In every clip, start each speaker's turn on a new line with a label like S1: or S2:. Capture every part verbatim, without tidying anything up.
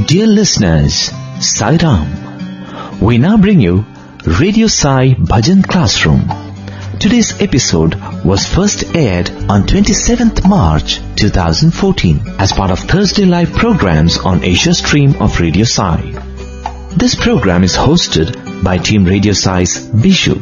S1: Dear listeners, Sai Ram. We now bring you Radio Sai Bhajan Classroom. Today's episode was first aired on twenty-seventh March twenty fourteen as part of Thursday Live programs on Asia Stream of Radio Sai. This program is hosted by Team Radio Sai's Bishu.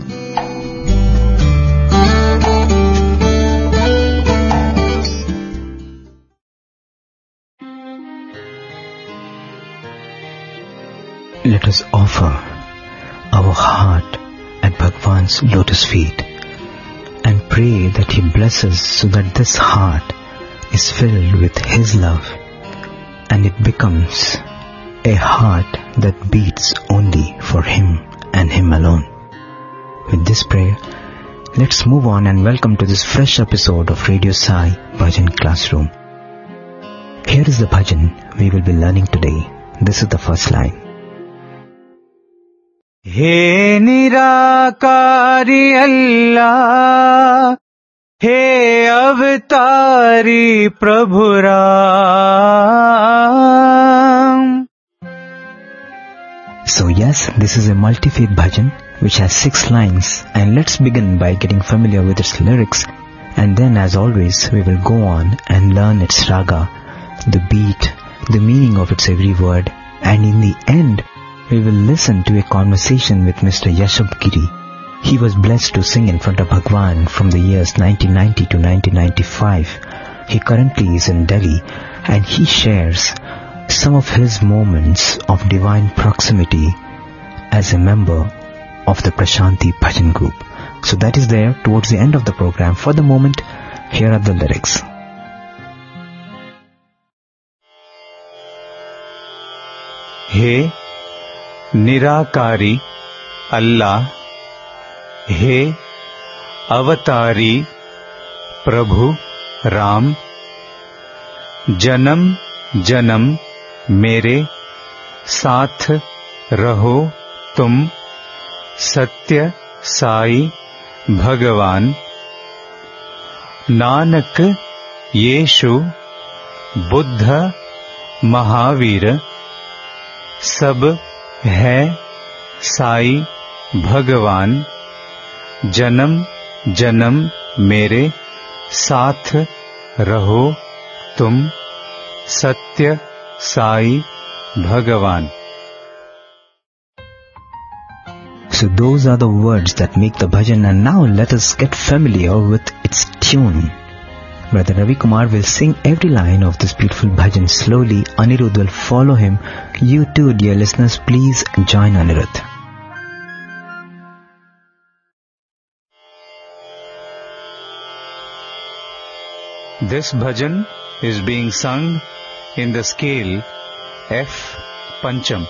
S2: Let us offer our heart at Bhagwan's lotus feet and pray that He blesses so that this heart is filled with His love and it becomes a heart that beats only for Him and Him alone. With this prayer, let's move on and welcome to this fresh episode of Radio Sai Bhajan Classroom. Here is the bhajan we will be learning today. This is the first line.
S3: हे निराकारी अल्लाह, हे अवतारी प्रभु Ram.
S2: So yes, this is a multi-faith bhajan which has six lines, and let's begin by getting familiar with its lyrics, and then as always we will go on and learn its raga, the beat, the meaning of its every word, and in the end we will listen to a conversation with Mister Yashab Giri. He was blessed to sing in front of Bhagwan from the years nineteen ninety to nineteen ninety-five. He currently is in Delhi and he shares some of his moments of divine proximity as a member of the Prashanti Bhajan group. So that is there towards the end of the program. For the moment, here are the lyrics.
S3: Hey निराकारी अल्लाह, हे अवतारी प्रभु राम. जन्म जन्म मेरे साथ रहो तुम, सत्य साई भगवान. नानक येशु बुद्ध महावीर, सब है साई भगवान. जन्म जन्म मेरे साथ रहो तुम, सत्य साई भगवान.
S2: So those are the words that make the bhajan, and now let us get familiar with its tune. Brother Ravi Kumar will sing every line of this beautiful bhajan slowly. Anirudh will follow him. You too, dear listeners, please join Anirudh.
S3: This bhajan is being sung in the scale F Pancham.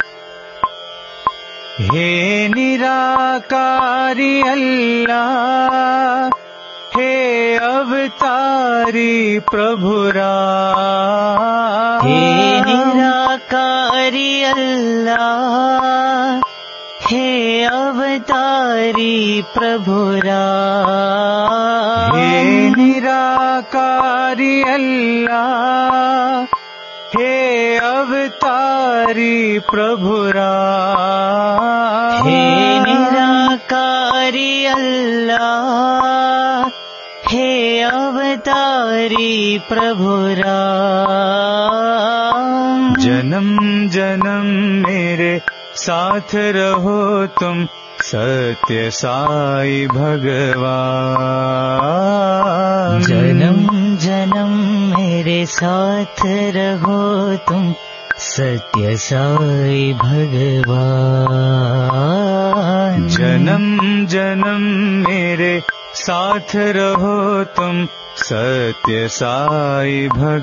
S3: He nirakari Allah, हे अवतारी प्रभु राम.
S4: हे निराकारी अल्लाह, हे अवतारी प्रभु राम.
S3: हे निराकारी अल्लाह, हे अवतारी प्रभु राम.
S4: हे निराकारी अल्लाह, हे अवतारी प्रभु राम.
S3: जन्म जन्म मेरे साथ रहो तुम, सत्य साई भगवान.
S4: जन्म जन्म मेरे साथ रहो तुम, सत्य साई भगवान.
S3: जन्म जन्म मेरे साथ रहो तुम, सत्य साई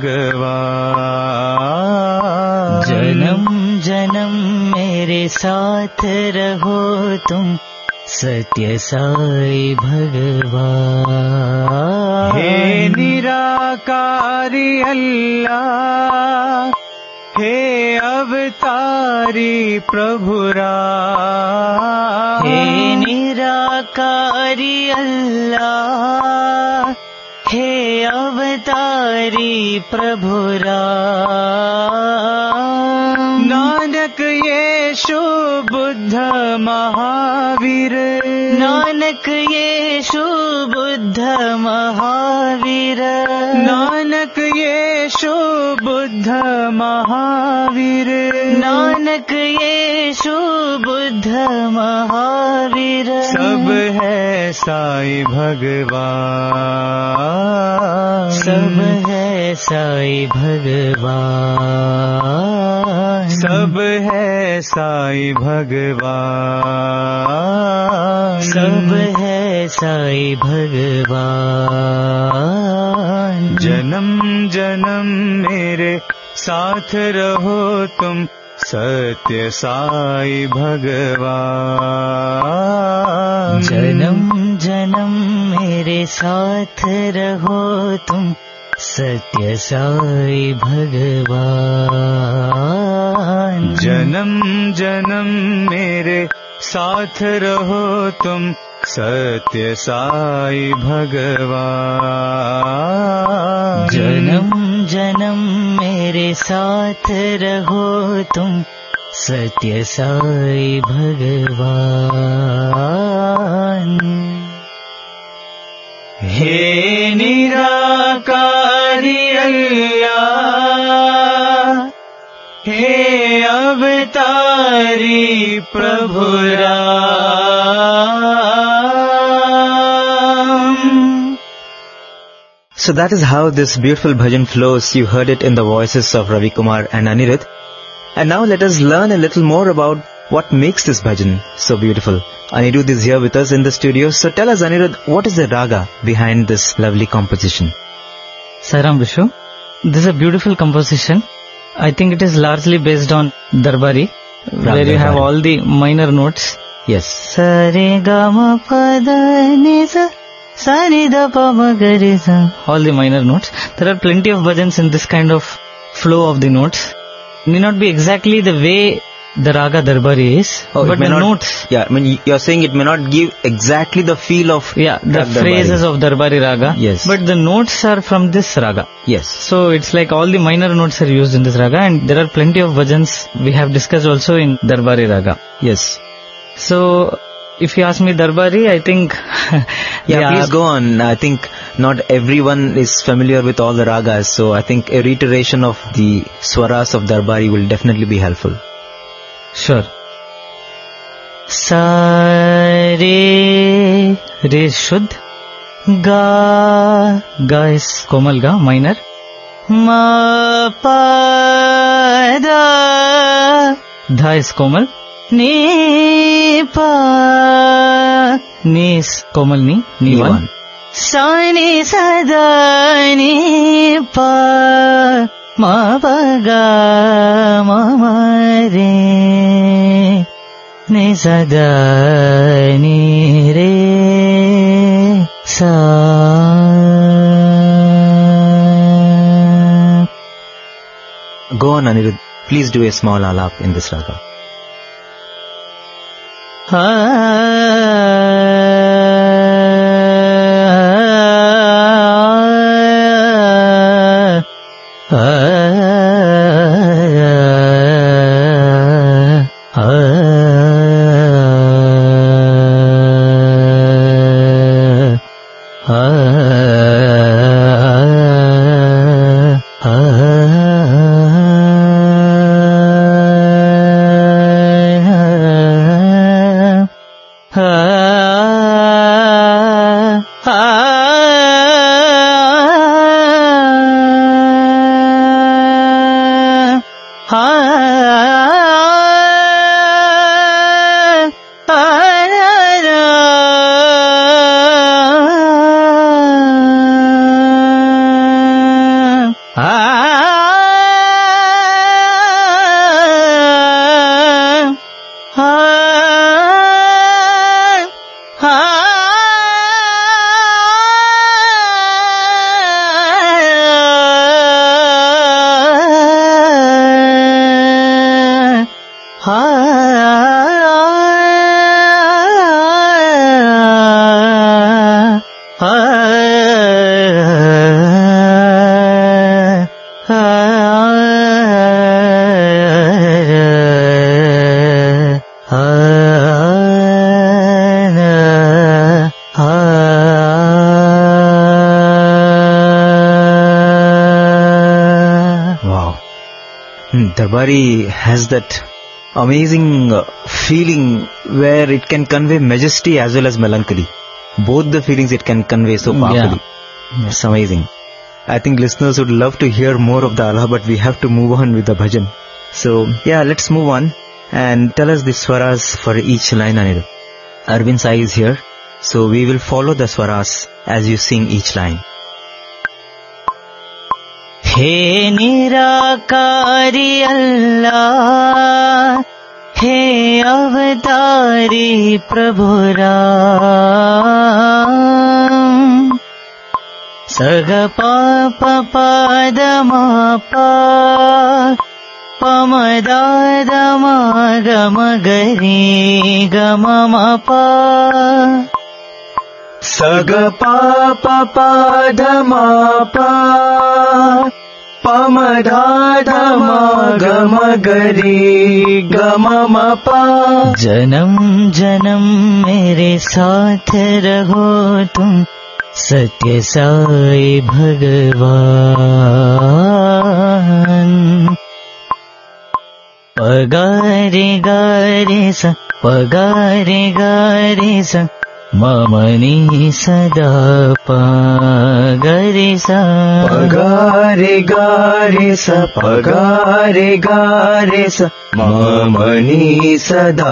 S3: भगवान.
S4: जन्म जन्म मेरे साथ रहो तुम, सत्य साई भगवान.
S3: हे निराकारी अल्लाह, हे अवतारी प्रभु राम.
S4: हे निराकारी अल्लाह, हे अवतारी प्रभु राम.
S3: नानक येषु बुद्ध महावीर
S4: नानक येषु बुद्ध महावीर
S3: नानक येषु बुद्ध महावीर
S4: नानक येषु बुद्ध महावीर
S3: सब है साई भगवान
S4: सब है साई भगवान
S3: सब है साई भगवान
S4: सब है साई भगवान
S3: जन्म जन्म मेरे साथ रहो तुम सत्य साई भगवान
S4: जन्म जन्म मेरे साथ रहो तुम सत्य साई भगवान
S3: जन्म जन्म मेरे साथ रहो तुम सत्य साई भगवान
S4: जन्म जन्म मेरे साथ रहो तुम सत्य साई भगवान
S3: हे निराकारी अल्लाह हे अवतारी प्रभु Ram.
S2: So that is how this beautiful bhajan flows. You heard it in the voices of Ravi Kumar and Anirudh. And now let us learn a little more about what makes this bhajan so beautiful. Anirudh is here with us in the studio. So tell us, Anirudh, what is the raga behind this lovely composition?
S5: Sairam Vishu, this is a beautiful composition. I think it is largely based on Darbari, where you have all the minor notes.
S2: Yes.
S4: Sare gama pada nisa sani da pa ma ga re sa.
S5: All the minor notes. There are plenty of bhajans in this kind of flow of the notes. It may not be exactly the way the raga Darbari is,
S2: Oh, it
S5: but
S2: may
S5: the
S2: not-
S5: notes,
S2: Yeah, I mean, you're saying it may not give exactly the feel of
S5: yeah, the
S2: Rag Darbari.
S5: phrases of Darbari raga,
S2: Yes.
S5: but the notes are from this raga.
S2: Yes.
S5: So it's like all the minor notes are used in this raga, and there are plenty of bhajans we have discussed also in Darbari raga.
S2: Yes.
S5: So if you ask me Darbari, I think
S2: Yeah, please go on. I think not everyone is familiar with all the ragas, so I think a reiteration of the swaras of Darbari will definitely be helpful.
S5: Sure.
S4: Sa re re shuddh ga
S5: Ga is komal ga, minor.
S4: ma pa da
S5: Dha is komal.
S4: ni pa
S5: Ni is komal ni, ni
S2: Ni
S5: one.
S2: one.
S4: sa ni sa da ni pa ma pa ga ma ma re ni sa da ni re sa.
S2: Go on, Anirudh. Please do a small alap in this raga. Darbari has that amazing uh, feeling where it can convey majesty as well as melancholy. Both the feelings it can convey so powerfully.
S5: Yeah.
S2: It's amazing. I think listeners would love to hear more of the Ala, but we have to move on with the bhajan. So, yeah, let's move on and tell us the swaras for each line, Anirudh. Arvind Sai is here, so we will follow the swaras as you sing each line.
S4: हे निराकारी अल्लाह, हे अवतारी प्रभु राम, सग पाप पाद मापा पमदाद गम गरी गम मपा,
S3: सग पाप पाद मापा पमदाद गम गरी गम मपा।
S4: जन्म जन्म मेरे साथ रहो तुम, सत्य साई भगवान। पगारे गारे स पगारे गारे स ममनी सदा पगारे सा,
S3: पगारे गारे स पगारे गारे स ममनी सदा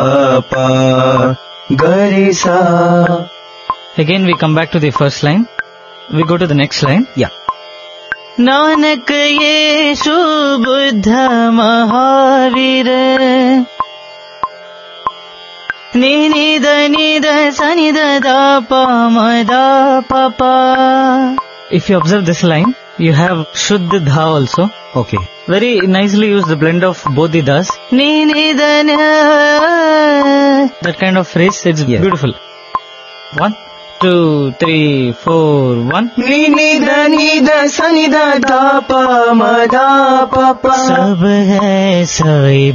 S3: पगारे सा।
S5: Again we come back to the first line. We go to the next line.
S2: Yeah.
S4: Nanak Yeshu Buddha Mahavir, नि नि द नि द स नि द द प म द प प.
S5: If you observe this line, you have Shuddha Dha also.
S2: Okay.
S5: Very nicely used the blend of both the Das.
S4: Ni ni da na.
S5: That kind of phrase, it's
S2: Yeah.
S5: beautiful. One, two, three, four, one.
S3: नि नि the नि the स नि the the प म the प प।
S4: सब है साई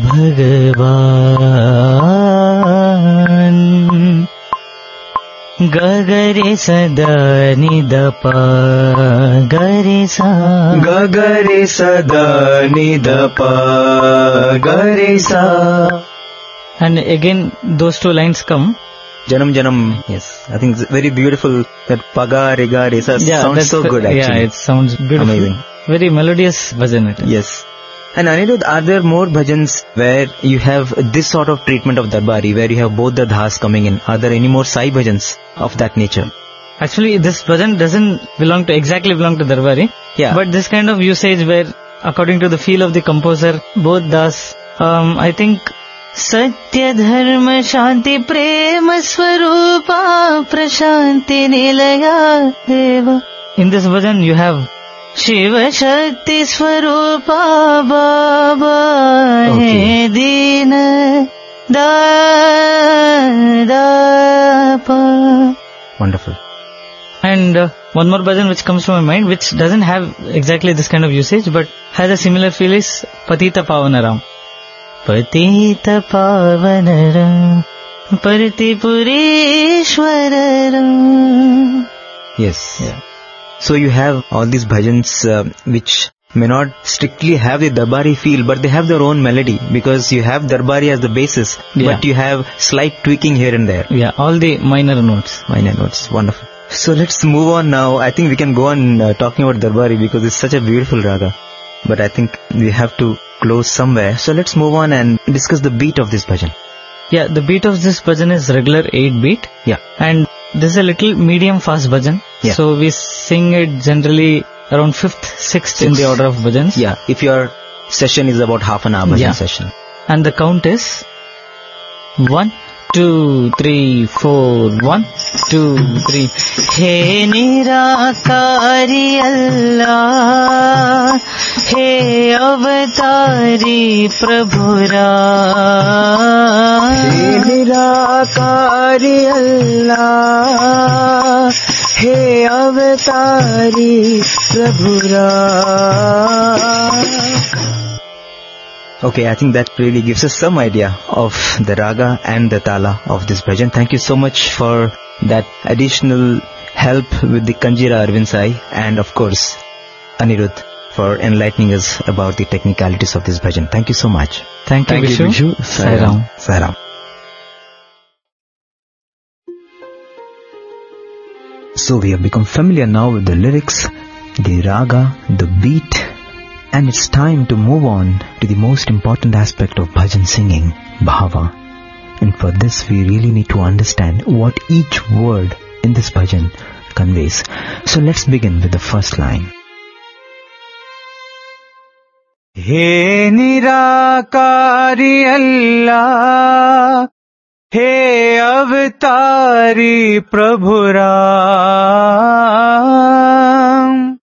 S4: भगवान, गगरे सदा नि द प गरे सा,
S3: गगरे सदा नि द प गरे सा।
S5: And again, those two lines come.
S2: Janam Janam, yes. I think it's very beautiful. That Paga, Rega, Resa sounds
S5: that's
S2: so
S5: the-
S2: good actually.
S5: Yeah, it sounds beautiful.
S2: Amazing.
S5: Very melodious bhajan it is.
S2: Yes. And Anirudh, are there more bhajans where you have this sort of treatment of Darbari, where you have both the dhas coming in? Are there any more Sai bhajans of that nature?
S5: Actually, this bhajan doesn't belong to, exactly belong to Darbari.
S2: Yeah.
S5: But this kind of usage where, according to the feel of the composer, both das, um, I think,
S4: सत्य धर्म शांति प्रेम स्वरूपा प्रशांति निलया देव.
S5: in this bhajan you have
S4: Shiv Shakti Swarupa Baba
S2: Okay.
S4: है दीन दापा.
S2: Wonderful.
S5: And uh, one more bhajan which comes to my mind, which doesn't have exactly this kind of usage, but has a similar feel, is Patita Pavanaram.
S4: पतित पावन Ram प्रतिपुरेश्वर Ram.
S2: Yes. Yeah. So you have all these bhajans uh, which may not strictly have the Darbari feel, but they have their own melody because you have Darbari as the basis,
S5: Yeah.
S2: but you have slight tweaking here and there.
S5: Yeah, all the minor notes.
S2: Minor notes. Wonderful. So let's move on now. I think we can go on uh, talking about Darbari because it's such a beautiful raga. But I think we have to close somewhere. So let's move on and discuss the beat of this bhajan.
S5: Yeah, the beat of this bhajan is regular eight beat.
S2: Yeah.
S5: And this is a little medium fast bhajan.
S2: Yeah.
S5: So we sing it generally around fifth, sixth in the order of bhajans.
S2: Yeah. If your session is about half an hour bhajan
S5: Yeah.
S2: session.
S5: And the count is one, two, three, four, one, two, three.
S4: हे निराकारी अल्लाह, हे अवतारी प्रभु राम.
S3: हे निराकारी अल्लाह, हे अवतारी प्रभु Ram.
S2: Okay, I think that really gives us some idea of the raga and the tala of this bhajan. Thank you so much for that additional help with the Kanjira Arvind Sai and of course Anirudh for enlightening us about the technicalities of this bhajan. Thank you so much.
S5: Thank you,
S3: Thank
S5: Vishu.
S3: you, Vishu.
S5: Sai Ram.
S2: Sai Ram. So we have become familiar now with the lyrics, the raga, the beat, and it's time to move on to the most important aspect of bhajan singing, bhava. And for this we really need to understand what each word in this bhajan conveys. So let's begin with the first line.
S4: He Nirakari Allah, He Avatari Prabhu Ram.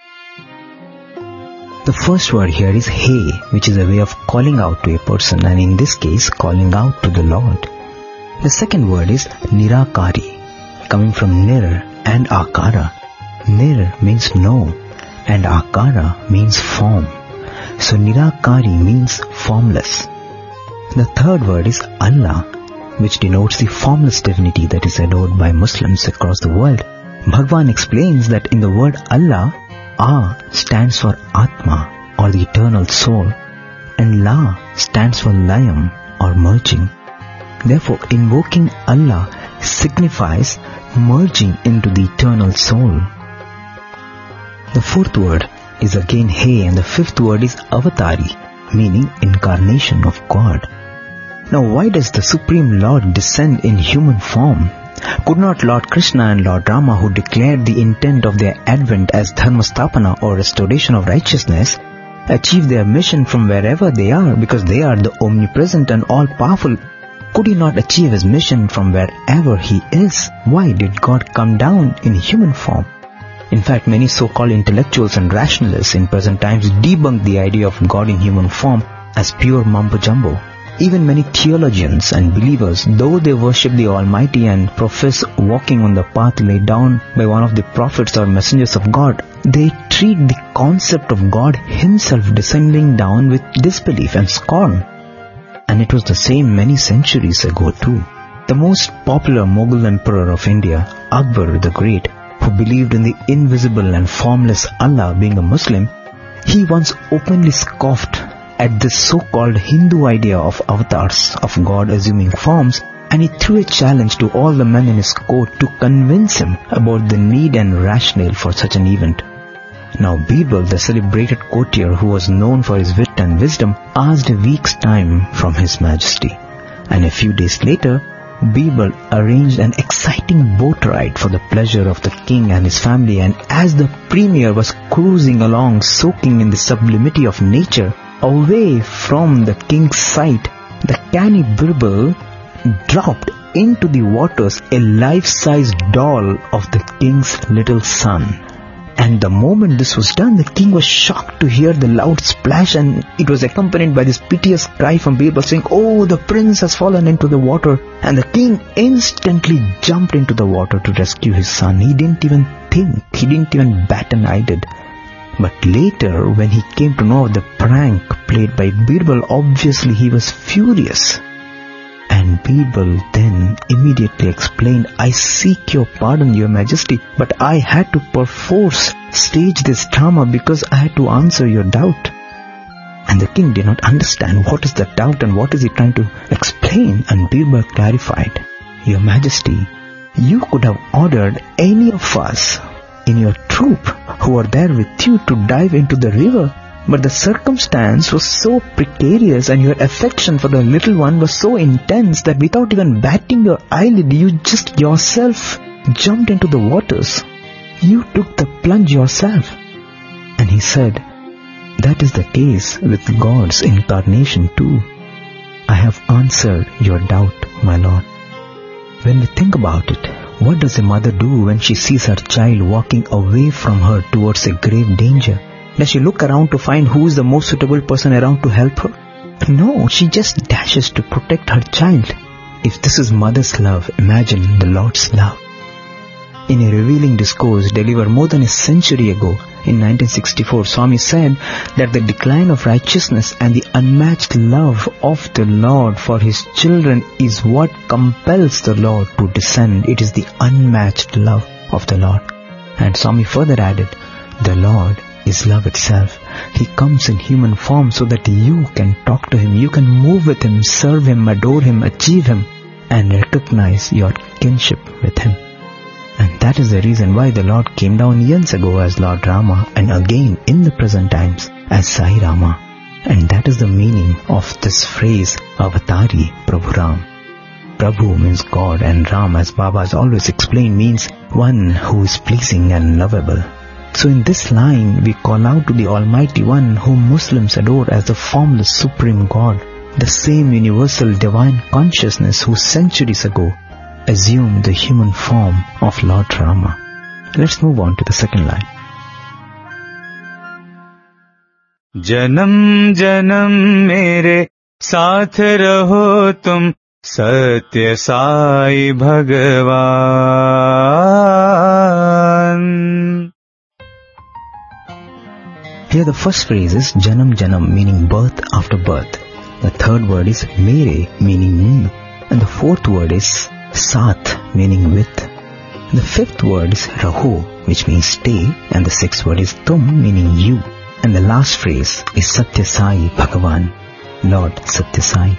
S2: The first word here is He, which is a way of calling out to a person, and in this case calling out to the Lord. The second word is Nirakari, coming from Nir and Akara. Nir means no and Akara means form. So Nirakari means formless. The third word is Allah, which denotes the formless divinity that is adored by Muslims across the world. Bhagwan explains that in the word Allah, A stands for Atma or the eternal soul, and La stands for Layam or merging. Therefore, invoking Allah signifies merging into the eternal soul. The fourth word is again He, and the fifth word is Avatari, meaning incarnation of God. Now, why does the Supreme Lord descend in human form? Could not Lord Krishna and Lord Rama, who declared the intent of their advent as Dharmastapana or restoration of righteousness, achieve their mission from wherever they are, because they are the omnipresent and all-powerful? Could he not achieve his mission from wherever he is? Why did God come down in human form? In fact, many so-called intellectuals and rationalists in present times debunk the idea of God in human form as pure mumbo-jumbo. Even many theologians and believers, though they worship the Almighty and profess walking on the path laid down by one of the prophets or messengers of God, they treat the concept of God Himself descending down with disbelief and scorn. And it was the same many centuries ago too. The most popular Mughal emperor of India, Akbar the Great, who believed in the invisible and formless Allah being a Muslim, he once openly scoffed at this so-called Hindu idea of avatars, of God assuming forms, and he threw a challenge to all the men in his court to convince him about the need and rationale for such an event. Now Birbal, the celebrated courtier who was known for his wit and wisdom, asked a week's time from His Majesty, and a few days later, Birbal arranged an exciting boat ride for the pleasure of the king and his family, and as the premier was cruising along soaking in the sublimity of nature, away from the king's sight, the canny Birbal dropped into the waters a life-sized doll of the king's little son. And the moment this was done, the king was shocked to hear the loud splash, and it was accompanied by this piteous cry from Birbal saying, "Oh, the prince has fallen into the water." And the king instantly jumped into the water to rescue his son. He didn't even think, he didn't even bat an eyelid. But later, when he came to know of the prank played by Birbal, obviously he was furious. And Birbal then immediately explained, "I seek your pardon, your majesty, but I had to perforce stage this drama because I had to answer your doubt." And the king did not understand what is the doubt and what is he trying to explain. And Birbal clarified, "Your majesty, you could have ordered any of us in your troop who were there with you to dive into the river, but the circumstance was so precarious and your affection for the little one was so intense that without even batting your eyelid, you just yourself jumped into the waters. You took the plunge yourself." And he said, "That is the case with God's incarnation too. I have answered your doubt, my Lord." When we think about it, what does a mother do when she sees her child walking away from her towards a grave danger? Does she look around to find who is the most suitable person around to help her? No, she just dashes to protect her child. If this is mother's love, imagine the Lord's love. In a revealing discourse delivered more than a century ago, in nineteen sixty-four, Swami said that the decline of righteousness and the unmatched love of the Lord for His children is what compels the Lord to descend. It is the unmatched love of the Lord. And Swami further added, "The Lord is love itself. He comes in human form so that you can talk to him, you can move with him, serve him, adore him, achieve him, and recognize your kinship with him. And that is the reason why the Lord came down years ago as Lord Rama, and again in the present times as Sai Rama. And that is the meaning of this phrase, Avatari Prabhu Ram. Prabhu means God, and Ram, as Baba has always explained, means one who is pleasing and lovable. So in this line, we call out to the Almighty One, whom Muslims adore as the formless Supreme God, the same universal divine consciousness who centuries ago assumed the human form of Lord Rama. Let's move on to the second line.
S3: जन्म जन्म मेरे साथ रहो तुम सत्य साई भगवान.
S2: Here the first phrase is Janam Janam, meaning birth after birth. The third word is Mere, meaning me. And the fourth word is Saath, meaning with. The fifth word is Raho, which means stay. And the sixth word is Tum, meaning you. And the last phrase is Satya Sai Bhagavan, Lord Satya Sai.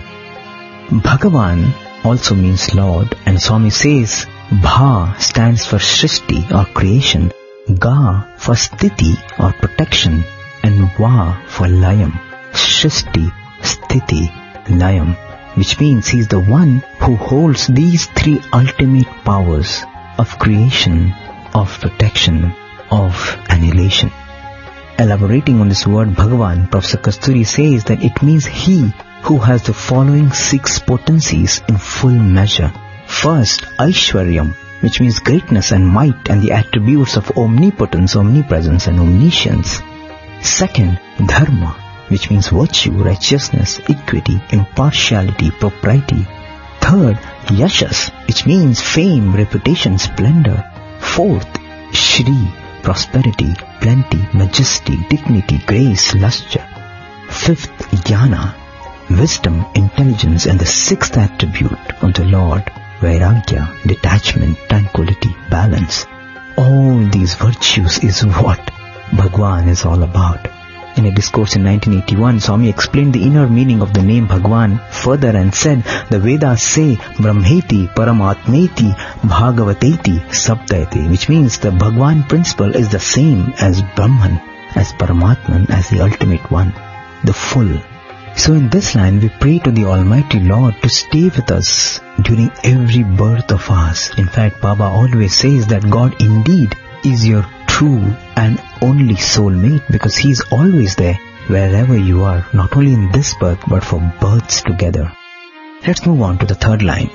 S2: Bhagavan also means Lord, and Swami says Bha stands for Srishti or creation, Ga for Sthiti or protection, and Va for Layam. Srishti, Sthiti, Layam, which means he is the one who holds these three ultimate powers of creation, of protection, of annihilation. Elaborating on this word Bhagavan, Professor Kasturi says that it means he who has the following six potencies in full measure. First, Aishwaryam, which means greatness and might and the attributes of omnipotence, omnipresence and omniscience. Second, Dharma, which means virtue, righteousness, equity, impartiality, propriety. Third, Yashas, which means fame, reputation, splendor. Fourth, Shri, prosperity, plenty, majesty, dignity, grace, lustre. Fifth, Jnana, wisdom, intelligence, and the sixth attribute of the Lord, Vairagya, detachment, tranquility, balance. All these virtues is what Bhagwan is all about. In a discourse in nineteen eighty-one, Swami explained the inner meaning of the name Bhagwan further and said, the Vedas say Brahmeti, Paramatmeti, Bhagavateti, Saptaiti, which means the Bhagwan principle is the same as Brahman, as Paramatman, as the ultimate one, the full. So in this line, we pray to the Almighty Lord to stay with us during every birth of ours. In fact, Baba always says that God indeed is your true and only soulmate, because he is always there wherever you are, not only in this birth but for births together. Let's move on to the third line.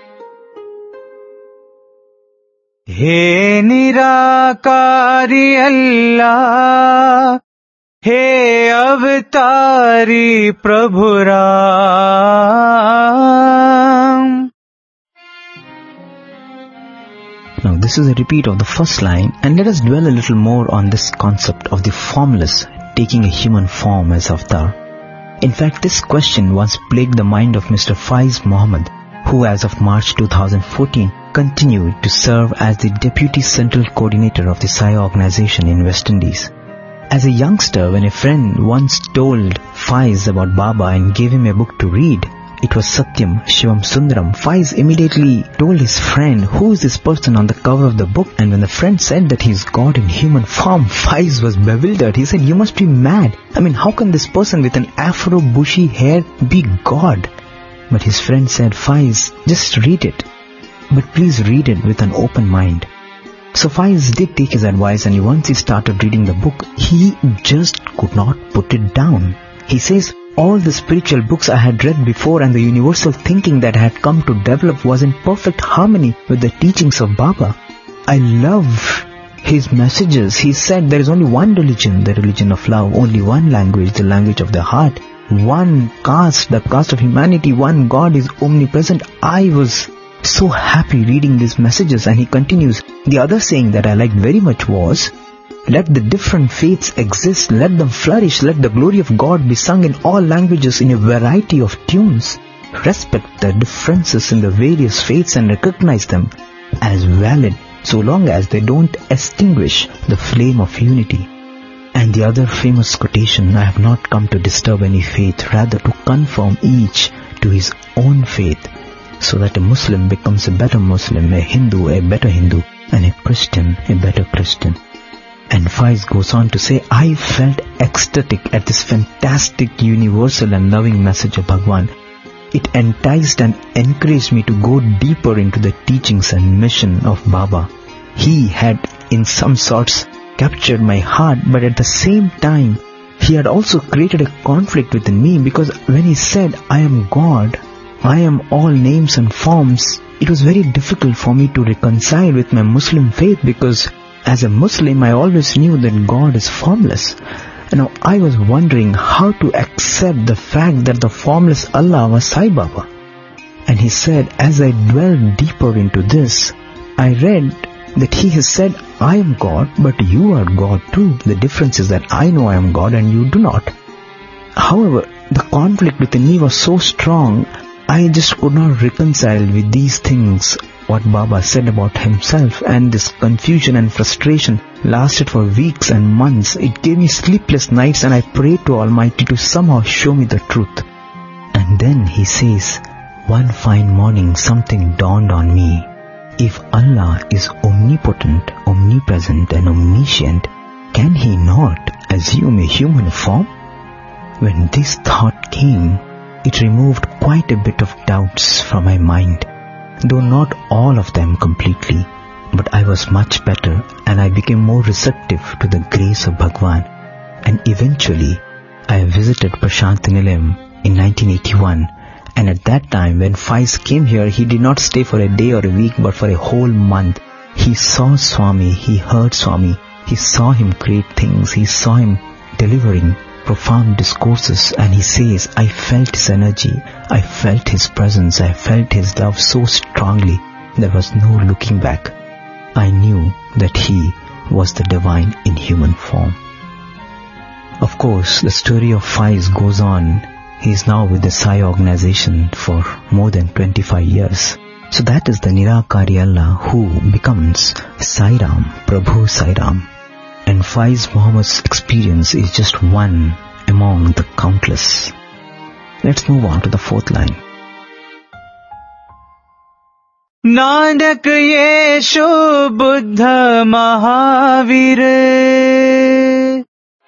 S3: He Nirakari Allah, He Avatari Prabhu Ram.
S2: Now this is a repeat of the first line, and let us dwell a little more on this concept of the formless taking a human form as avatar. In fact, this question once plagued the mind of Mister Faiz Muhammad, who as of March two thousand fourteen continued to serve as the Deputy Central Coordinator of the Sai organization in West Indies. As a youngster, when a friend once told Faiz about Baba and gave him a book to read, it was Satyam Shivam Sundaram, Faiz immediately told his friend, who is this person on the cover of the book? And when the friend said that he is God in human form, Faiz was bewildered. He said, you must be mad. I mean, how can this person with an afro bushy hair be God? But his friend said, Faiz, just read it. But please read it with an open mind. So Faiz did take his advice, and once he started reading the book, he just could not put it down. He says, all the spiritual books I had read before and the universal thinking that I had come to develop was in perfect harmony with the teachings of Baba. I love his messages. He said there is only one religion, the religion of love, only one language, the language of the heart, one caste, the caste of humanity, one God is omnipresent. I was so happy reading these messages. And he continues, the other saying that I liked very much was, let the different faiths exist, let them flourish, let the glory of God be sung in all languages in a variety of tunes. Respect the differences in the various faiths and recognize them as valid, so long as they don't extinguish the flame of unity. And The other famous quotation, I have not come to disturb any faith, rather to conform each to his own faith, so that a Muslim becomes a better Muslim, a Hindu a better Hindu, and a Christian a better Christian. And Faiz goes on to say, I felt ecstatic at this fantastic, universal and loving message of Bhagwan. It enticed and encouraged me to go deeper into the teachings and mission of Baba. He had in some sorts captured my heart, but at the same time, he had also created a conflict within me, because when he said, I am God, I am all names and forms, it was very difficult for me to reconcile with my Muslim faith, because as a Muslim, I always knew that God is formless. And now I was wondering how to accept the fact that the formless Allah was Sai Baba. And he said, as I dwelled deeper into this, I read that he has said, I am God, but you are God too. The difference is that I know I am God and you do not. However, the conflict within me was so strong, I just could not reconcile with these things what Baba said about himself, and this confusion and frustration lasted for weeks and months. It gave me sleepless nights, and I prayed to Almighty to somehow show me the truth. And then he says, one fine morning something dawned on me. If Allah is omnipotent, omnipresent and omniscient, can he not assume a human form? When this thought came, it removed quite a bit of doubts from my mind, though not all of them completely, but I was much better and I became more receptive to the grace of Bhagwan. And eventually, I visited Prasanthi Nilayam in nineteen eighty-one, and at that time when Faiz came here, he did not stay for a day or a week, but for a whole month. He saw Swami, he heard Swami, he saw him create things, he saw him delivering profound discourses, and he says, I felt his energy, I felt his presence, I felt his love so strongly, there was no looking back. I knew that he was the divine in human form. Of course, the story of Faiz goes on. He is now with the Sai organization for more than twenty-five years. So that is the Nirakari Allah who becomes Sai Ram, Prabhu Sai Ram. And Faiz Muhammad's experience is just one among the countless. Let's move on to the fourth line.
S3: Nanak Yeshu Buddha Mahavir.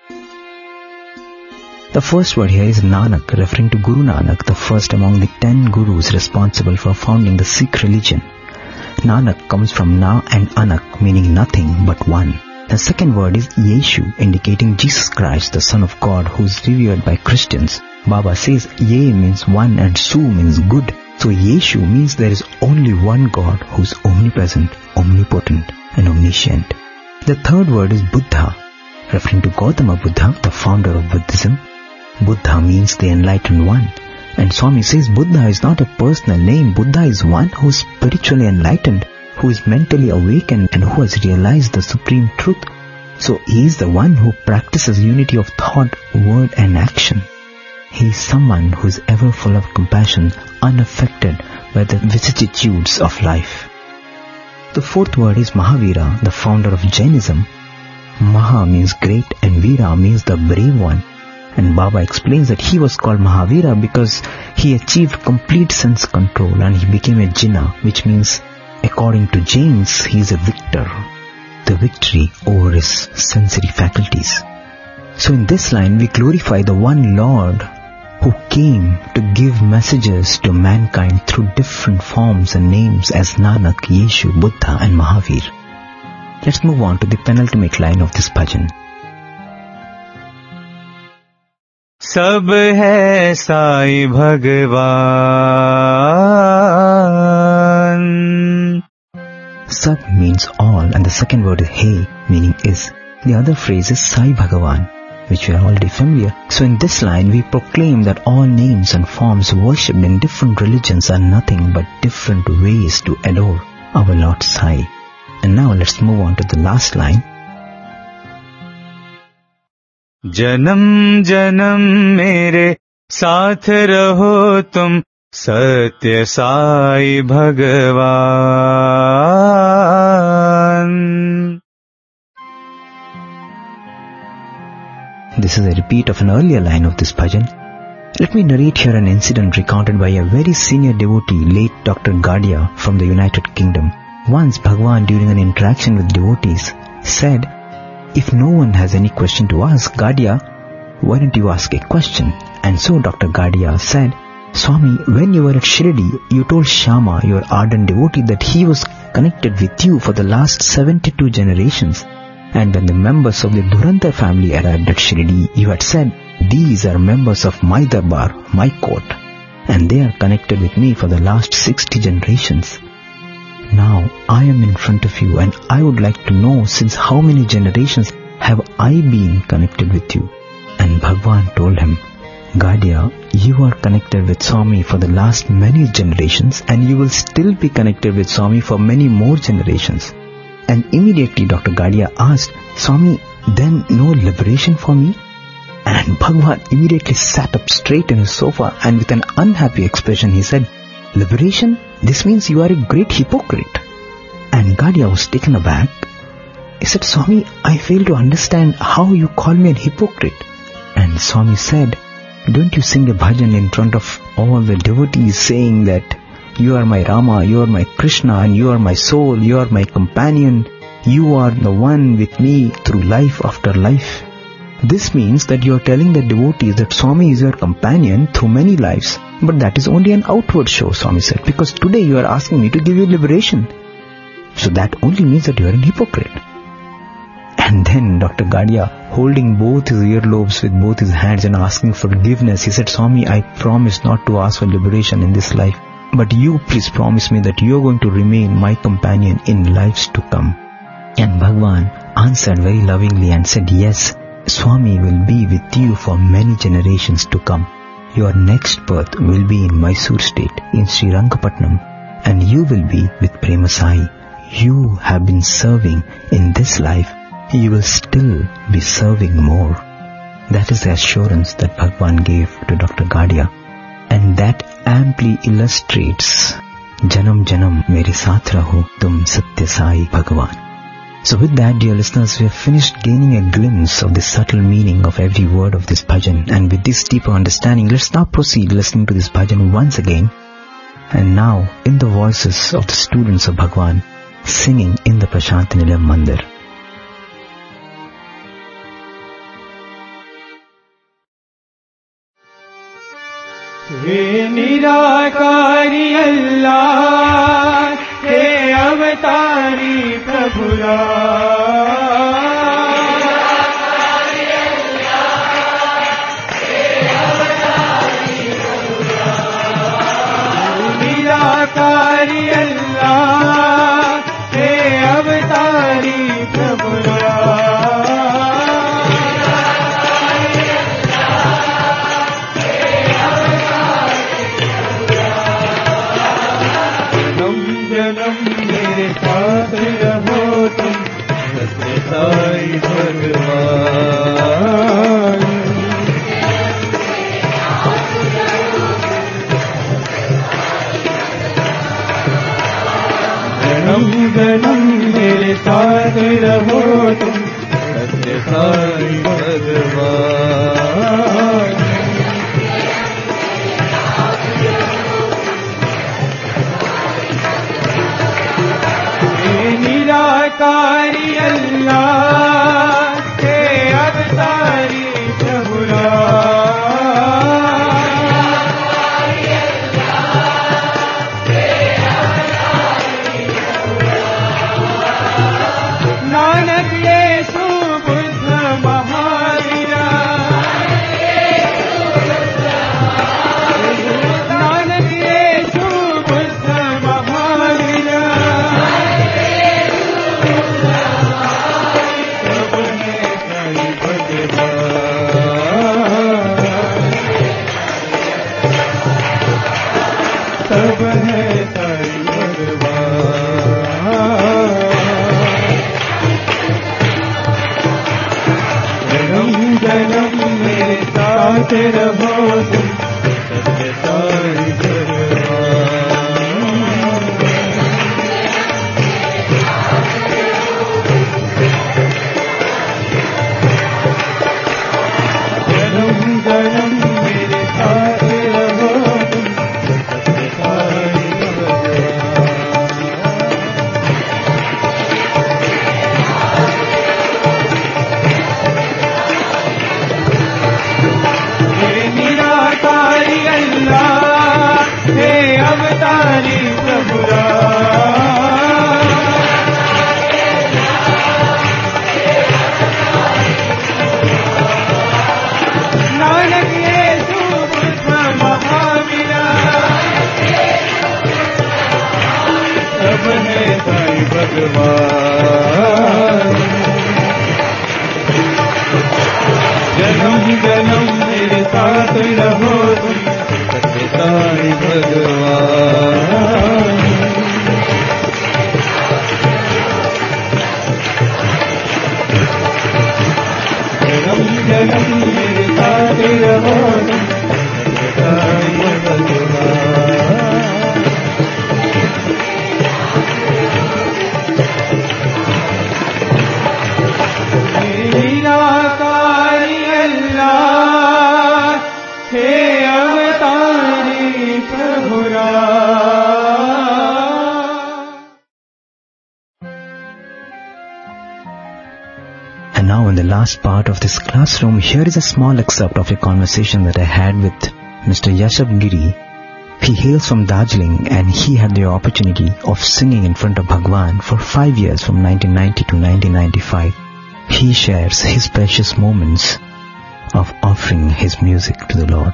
S2: The first word here is Nanak, referring to Guru Nanak, the first among the ten gurus responsible for founding the Sikh religion. Nanak comes from Na and Anak, meaning nothing but one. The second word is Yeshu, indicating Jesus Christ, the Son of God, who is revered by Christians. Baba says Ye means one and Su means good. So Yeshu means there is only one God who is omnipresent, omnipotent and omniscient. The third word is Buddha, referring to Gautama Buddha, the founder of Buddhism. Buddha means the enlightened one. And Swami says Buddha is not a personal name. Buddha is one who is spiritually enlightened, who is mentally awakened and who has realized the supreme truth. So he is the one who practices unity of thought, word and action. He is someone who is ever full of compassion, unaffected by the vicissitudes of life. The fourth word is Mahavira, the founder of Jainism. Maha means great and Vira means the brave one. And Baba explains that he was called Mahavira because he achieved complete sense control and he became a Jinnah, which means, according to Jains, he is a victor, the victory over his sensory faculties. So in this line, we glorify the one Lord who came to give messages to mankind through different forms and names as Nanak, Yeshu, Buddha and Mahavir. Let's move on to the penultimate line of this bhajan.
S3: Sab hai Sai Bhagwan.
S2: Sab means all and the second word is He, meaning is. The other phrase is Sai Bhagavan, which we are already familiar. So in this line we proclaim that all names and forms worshipped in different religions are nothing but different ways to adore our Lord Sai. And now let's move on to the last line.
S3: Janam janam mere saath raho tum Satya Sai Bhagavan.
S2: This is a repeat of an earlier line of this bhajan. Let me narrate here an incident recounted by a very senior devotee, late Doctor Gadia from the United Kingdom. Once Bhagwan, during an interaction with devotees, said, "If no one has any question to ask, Gadia, why don't you ask a question?" And so Doctor Gadia said, "Swami, when you were at Shirdi, you told Shama, your ardent devotee, that he was connected with you for the last seventy-two generations. And when the members of the Dhurantar family arrived at Shirdi, you had said, these are members of my darbar, my court, and they are connected with me for the last sixty generations. Now I am in front of you and I would like to know since how many generations have I been connected with you?" And Bhagwan told him, "Gadia, you are connected with Swami for the last many generations and you will still be connected with Swami for many more generations." And immediately Doctor Gadia asked, "Swami, then no liberation for me?" And Bhagwan immediately sat up straight in his sofa and with an unhappy expression he said, "Liberation? This means you are a great hypocrite." And Gadia was taken aback. He said, "Swami, I fail to understand how you call me a hypocrite." And Swami said, "Don't you sing a bhajan in front of all the devotees saying that you are my Rama, you are my Krishna, and you are my soul, you are my companion, you are the one with me through life after life? This means that you are telling the devotees that Swami is your companion through many lives. But that is only an outward show," Swami said, "because today you are asking me to give you liberation. So that only means that you are a hypocrite." And then Doctor Gadia, holding both his earlobes with both his hands and asking forgiveness, he said, "Swami, I promise not to ask for liberation in this life. But you please promise me that you are going to remain my companion in lives to come." And Bhagwan answered very lovingly and said, "Yes, Swami will be with you for many generations to come. Your next birth will be in Mysore state, in Srirangapatnam, and you will be with Premasai. You have been serving in this life. You will still be serving more." That is the assurance that Bhagwan gave to Doctor Gadia. And that amply illustrates Janam Janam Mere Saath Raho Tum Satya Sai Bhagwan. So with that, dear listeners, we have finished gaining a glimpse of the subtle meaning of every word of this bhajan. And with this deeper understanding, let's now proceed listening to this bhajan once again. And now, in the voices of the students of Bhagwan, singing in the Prashant Nilayam Mandir.
S3: हे निराकारी अल्लाह, हे अवतारी प्रभुरा, निराकारी अल्लाह, हे अवतारी प्रभुरा, मेरे साथ रहो तुम सत्य साई भगवान। जन्म जन्म मेरे साथ रहो तुम सत्य साई भगवान। निराकारी अल्लाह, हे अवतारी प्रभुरा, नानक येशु बुद्ध महावीरा, नानक येशु बुद्ध महावीरा, सब है साई भगवान। जन्म जन्म मेरे साथ रहो तुम सत्य साई भगवान।
S6: जन्म जन्म मेरे साथ रहो तुम सत्यसाई भगवान। जन्म जन्म मेरे साथ रहो तुम सत्यसाई भगवान। निराकारी अल्लाह हे अवतारी प्रभु
S2: And now in the last part of this classroom, here is a small excerpt of a conversation that I had with Mister Yashab Giri. He hails from Darjeeling and he had the opportunity of singing in front of Bhagwan for five years from nineteen ninety to nineteen ninety-five. He shares his precious moments of offering his music to the Lord.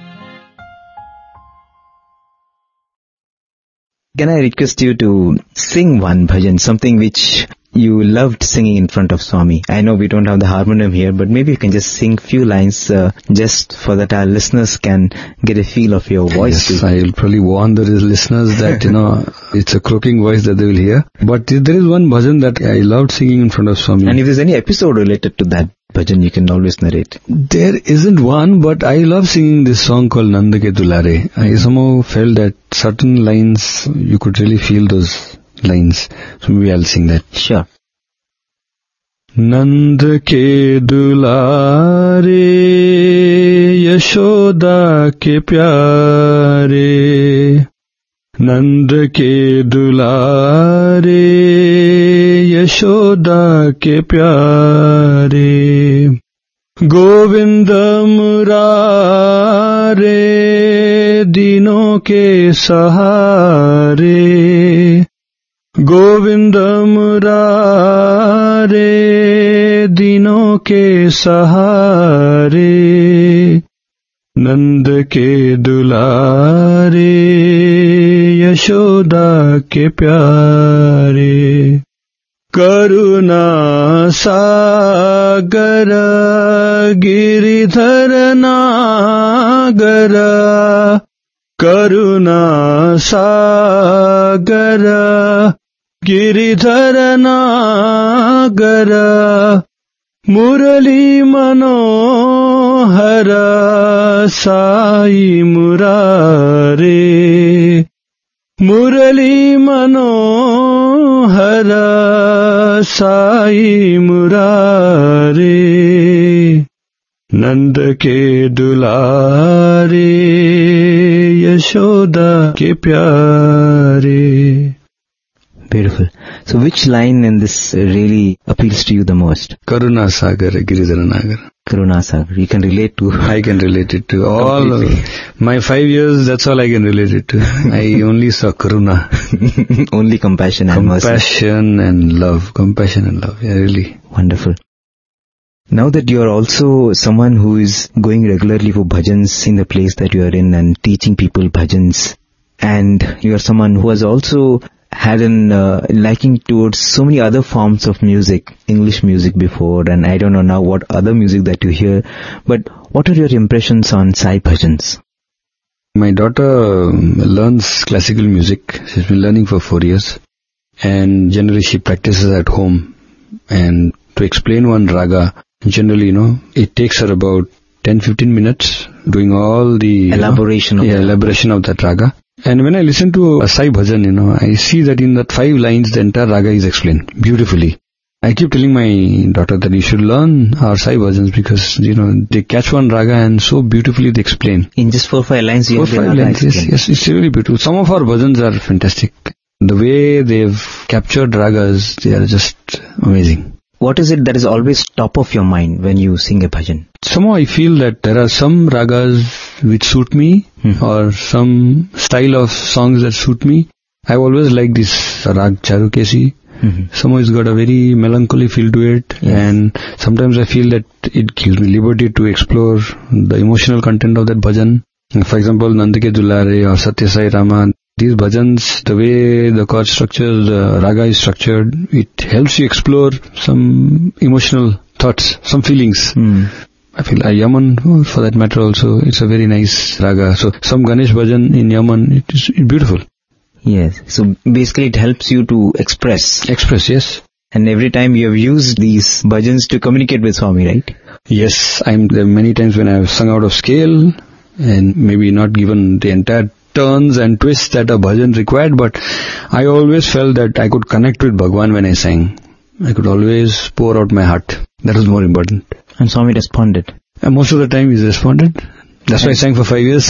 S2: Can I request you to sing one bhajan, something which you loved singing in front of Swami? I know we don't have the harmonium here, but maybe you can just sing few lines uh, just for that our listeners can get a feel of your voice.
S7: Yes,
S2: too.
S7: I will probably warn the listeners that, you know, it's a croaking voice that they will hear. But there is one bhajan that I loved singing in front of Swami.
S2: And if there's any episode related to that bhajan, you can always narrate.
S7: There isn't one, but I love singing this song called Nand Ke Dulare. I somehow felt that certain lines, you could really feel those lines. So maybe I'll sing that.
S2: Sure.
S7: नंद के दुलारे यशोदा के प्यारे, नंद के दुलारे यशोदा के प्यारे, गोविंद मुरारे दीनों के सहारे, गोविंद मुरारे दीनों के सहारे, नंद के दुलारे यशोदा के प्यारे, करुणा सागर गिरिधर नागर, करुणा सागर गिरिधर नागर, मुरली मनोहर साई मुरारे, मुरली मनोहर साई मुरारे, नंद के दुलारे यशोदा के प्यारे.
S2: Beautiful. So which line in this really appeals to you the most?
S7: Karuna Sagar Giridhara Nagar.
S2: Karuna Sagar. You can relate to.
S7: I can relate it to all. Completely. My five years, that's all I can relate it to. I only saw Karuna.
S2: Only compassion and mercy.
S7: Compassion and love. Compassion and love. Yeah, really.
S2: Wonderful. Now that you are also someone who is going regularly for bhajans in the place that you are in and teaching people bhajans, and you are someone who has also had an uh, liking towards so many other forms of music, English music before, and I don't know now what other music that you hear, but what are your impressions on Sai bhajans?
S7: My daughter learns classical music. She's been learning for four years, and generally she practices at home. And to explain one raga, generally, you know, it takes her about ten to fifteen minutes doing all the
S2: elaboration,
S7: you know,
S2: of,
S7: yeah, elaboration of that raga. And when I listen to a Sai bhajan, you know, I see that in that five lines, the entire raga is explained beautifully. I keep telling my daughter that you should learn our Sai bhajans because, you know, they catch one raga and so beautifully they explain.
S2: In just four or five lines, you
S7: four five lines, yes, yes, it's really beautiful. Some of our bhajans are fantastic. The way they've captured ragas, they are just amazing.
S2: What is it that is always top of your mind when you sing a bhajan?
S7: Somehow I feel that there are some ragas which suit me, mm-hmm. or some style of songs that suit me. I've always liked this rag Charukesi. Mm-hmm. Somehow it's got a very melancholy feel to it, yes. And sometimes I feel that it gives me liberty to explore the emotional content of that bhajan. For example, Nand Ke Dulare or Satya Sai Rama. These bhajans, the way the chord structure, the raga is structured, it helps you explore some emotional thoughts, some feelings. Mm. I feel uh, Yaman, for that matter also, it's a very nice raga. So some Ganesh bhajan in Yaman, it is beautiful.
S2: Yes. So basically it helps you to express.
S7: Express, yes.
S2: And every time you have used these bhajans to communicate with Swami, right?
S7: Yes. I'm there many times when I have sung out of scale and maybe not given the entire turns and twists that a bhajan required, but I always felt that I could connect with Bhagwan when I sang. I could always pour out my heart. That was more important.
S2: And Swami responded.
S7: And most of the time he's responded. That's why I sang for five years.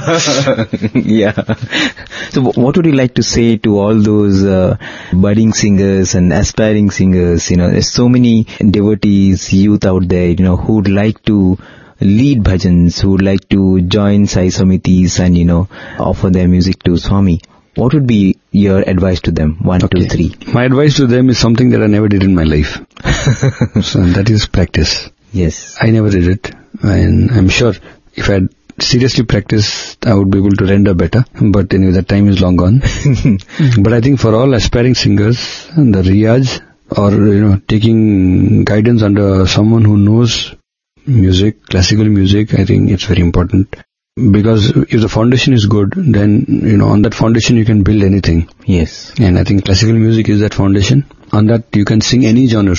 S2: Yeah. So what would you like to say to all those uh, budding singers and aspiring singers? You know, there's so many devotees, youth out there, you know, who would like to lead bhajans, who would like to join Sai Samitis and, you know, offer their music to Swami. What would be your advice to them? One, okay. two, three.
S7: My advice to them is something that I never did in my life. So that is practice.
S2: Yes.
S7: I never did it. And I'm sure if I had seriously practiced, I would be able to render better. But anyway, that time is long gone. But I think for all aspiring singers, the riyaz or, you know, taking guidance under someone who knows music, classical music, I think it's very important. Because if the foundation is good, then, you know, on that foundation you can build anything.
S2: Yes.
S7: And I think classical music is that foundation. On that you can sing any genre.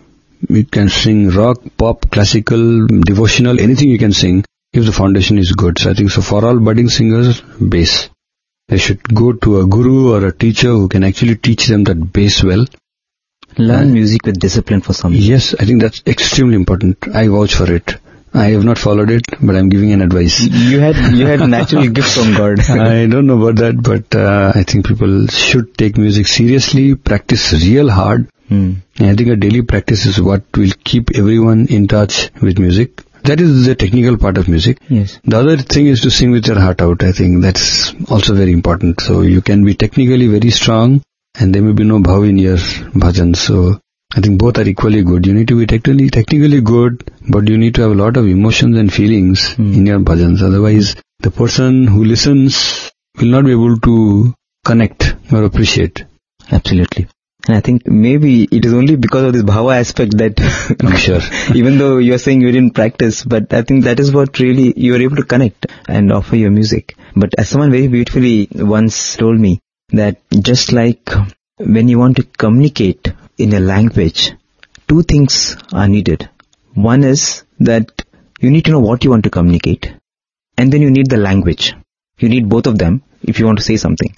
S7: You can sing rock, pop, classical, devotional, anything you can sing if the foundation is good. So I think so for all budding singers, bass. They should go to a guru or a teacher who can actually teach them that bass well.
S2: Learn uh, music with discipline for some.
S7: Yes, I think that's extremely important. I vouch for it. I have not followed it, but I'm giving an advice.
S2: You had you had natural gift from God.
S7: I don't know about that, but uh, I think people should take music seriously, practice real hard.
S2: Hmm.
S7: And I think a daily practice is what will keep everyone in touch with music. That is the technical part of music.
S2: Yes.
S7: The other thing is to sing with your heart out. I think that's also very important. So you can be technically very strong and there may be no bhav in your bhajan. So I think both are equally good. You need to be technically technically good, but you need to have a lot of emotions and feelings
S2: mm.
S7: in your bhajans. Otherwise, the person who listens will not be able to connect or appreciate.
S2: Absolutely. And I think maybe it is only because of this bhava aspect that
S7: I'm sure.
S2: Even though you are saying you didn't practice, but I think that is what really you are able to connect and offer your music. But as someone very beautifully once told me that just like when you want to communicate in a language, two things are needed. One is that you need to know what you want to communicate, and then you need the language. You need both of them if you want to say something.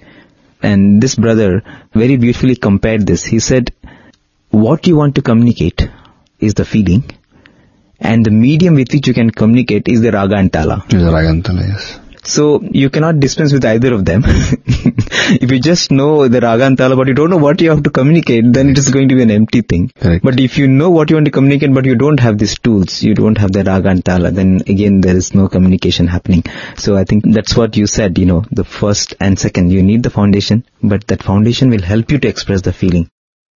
S2: And this brother very beautifully compared this. He said, what you want to communicate is the feeling, and the medium with which you can communicate is the raga and tala.
S7: Is the raga and tala, yes.
S2: So you cannot dispense with either of them. If you just know the raga and tala but you don't know what you have to communicate, then it is going to be an empty thing.
S7: Correct.
S2: But if you know what you want to communicate but you don't have these tools, you don't have the raga and tala, then again there is no communication happening. So I think that's what you said, you know, the first and second, you need the foundation, but that foundation will help you to express the feeling.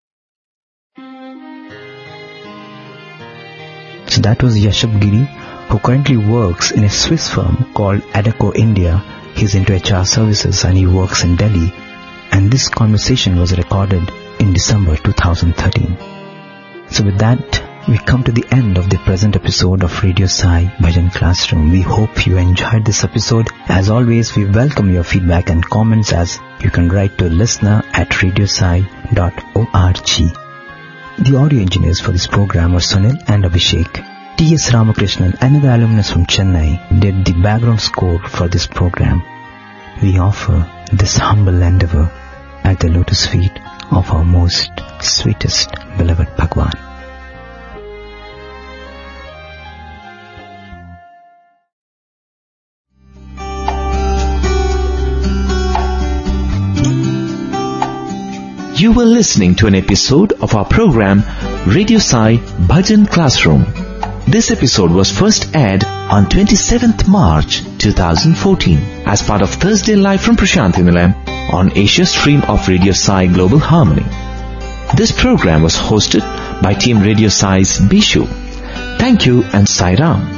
S2: So that was Yashab Giri, who currently works in a Swiss firm called Adeco India. He's into H R services and he works in Delhi. And this conversation was recorded in December two thousand thirteen. So with that, we come to the end of the present episode of Radio Sai Bhajan Classroom. We hope you enjoyed this episode. As always, we welcome your feedback and comments, as you can write to listener at radiosai dot org. The audio engineers for this program are Sunil and Abhishek. T S Ramakrishnan, another alumnus from Chennai, did the background score for this program. We offer this humble endeavor at the lotus feet of our most sweetest beloved Bhagwan.
S1: You were listening to an episode of our program Radio Sai Bhajan Classroom. This episode was first aired on twenty-seventh March two thousand fourteen as part of Thursday Live from Prashanthi Nilayam on Asia stream of Radio Sai Global Harmony. This program was hosted by Team Radio Sai's Bishu. Thank you and Sai Ram.